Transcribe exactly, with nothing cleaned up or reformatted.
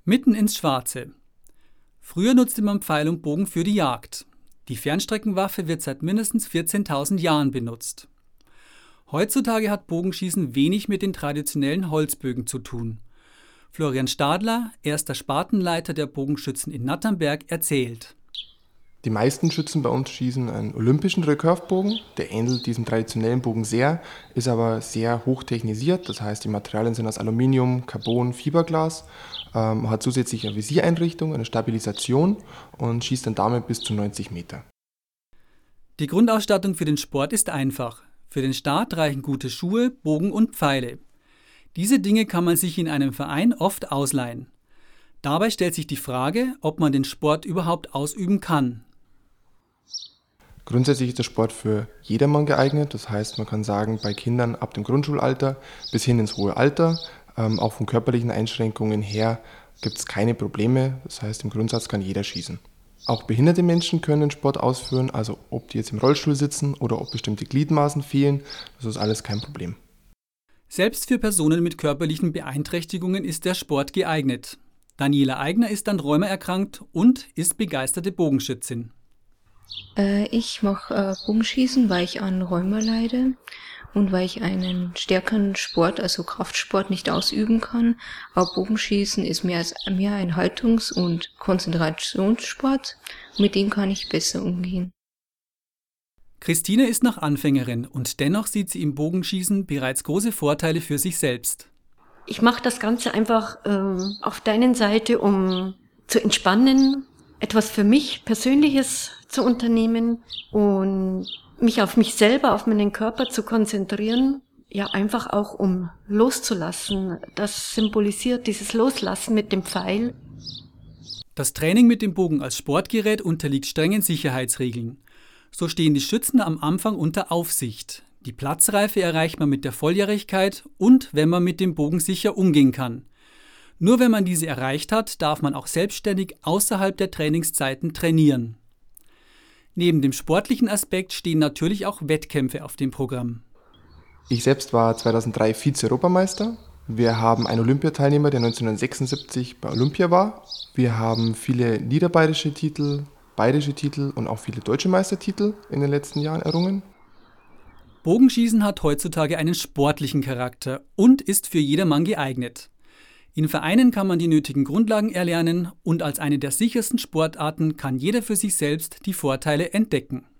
Mitten ins Schwarze. Früher nutzte man Pfeil und Bogen für die Jagd. Die Fernstreckenwaffe wird seit mindestens vierzehntausend Jahren benutzt. Heutzutage hat Bogenschießen wenig mit den traditionellen Holzbögen zu tun. Florian Stadler, erster Spartenleiter der Bogenschützen in Natternberg, erzählt. Die meisten Schützen bei uns schießen einen olympischen Recurve-Bogen. Der ähnelt diesem traditionellen Bogen sehr, ist aber sehr hoch technisiert. Das heißt, die Materialien sind aus Aluminium, Carbon, Fiberglas, ähm, hat zusätzlich eine Visiereinrichtung, eine Stabilisation und schießt dann damit bis zu neunzig Meter. Die Grundausstattung für den Sport ist einfach. Für den Start reichen gute Schuhe, Bogen und Pfeile. Diese Dinge kann man sich in einem Verein oft ausleihen. Dabei stellt sich die Frage, ob man den Sport überhaupt ausüben kann. Grundsätzlich ist der Sport für jedermann geeignet. Das heißt, man kann sagen, bei Kindern ab dem Grundschulalter bis hin ins hohe Alter, ähm, auch von körperlichen Einschränkungen her, gibt es keine Probleme. Das heißt, im Grundsatz kann jeder schießen. Auch behinderte Menschen können Sport ausführen, also ob die jetzt im Rollstuhl sitzen oder ob bestimmte Gliedmaßen fehlen, das ist alles kein Problem. Selbst für Personen mit körperlichen Beeinträchtigungen ist der Sport geeignet. Daniela Eigner ist an Rheuma erkrankt und ist begeisterte Bogenschützin. Äh, ich mache äh, Bogenschießen, weil ich an Rheuma leide und weil ich einen stärkeren Sport, also Kraftsport, nicht ausüben kann. Aber Bogenschießen ist mehr, als, mehr ein Haltungs- und Konzentrationssport. Mit dem kann ich besser umgehen. Christine ist noch Anfängerin und dennoch sieht sie im Bogenschießen bereits große Vorteile für sich selbst. Ich mache das Ganze einfach ähm, auf der einen Seite, um zu entspannen, etwas für mich Persönliches zu unternehmen und mich auf mich selber, auf meinen Körper zu konzentrieren. Ja, einfach auch um loszulassen. Das symbolisiert dieses Loslassen mit dem Pfeil. Das Training mit dem Bogen als Sportgerät unterliegt strengen Sicherheitsregeln. So stehen die Schützen am Anfang unter Aufsicht. Die Platzreife erreicht man mit der Volljährigkeit und wenn man mit dem Bogen sicher umgehen kann. Nur wenn man diese erreicht hat, darf man auch selbstständig außerhalb der Trainingszeiten trainieren. Neben dem sportlichen Aspekt stehen natürlich auch Wettkämpfe auf dem Programm. Ich selbst war zweitausenddrei Vize-Europameister. Wir haben einen Olympiateilnehmer, der neunzehnhundertsechsundsiebzig bei Olympia war. Wir haben viele niederbayerische Titel, bayerische Titel und auch viele deutsche Meistertitel in den letzten Jahren errungen. Bogenschießen hat heutzutage einen sportlichen Charakter und ist für jedermann geeignet. In Vereinen kann man die nötigen Grundlagen erlernen und als eine der sichersten Sportarten kann jeder für sich selbst die Vorteile entdecken.